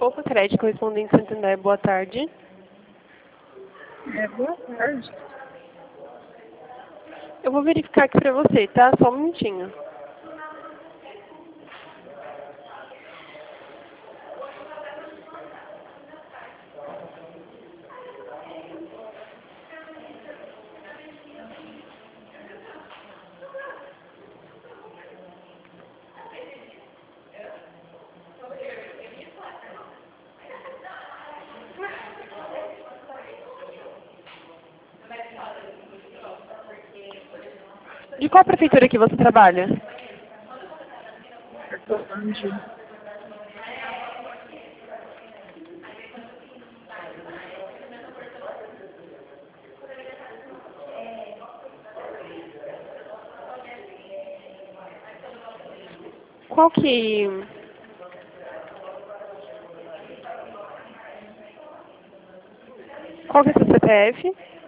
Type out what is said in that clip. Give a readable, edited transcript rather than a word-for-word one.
Opa, Crédito Correspondente Santander, boa tarde. Boa tarde. Eu vou verificar aqui pra você, tá? Só um minutinho. De qual prefeitura que você trabalha? Hortolândia. Qual que... Qual que é o seu CPF?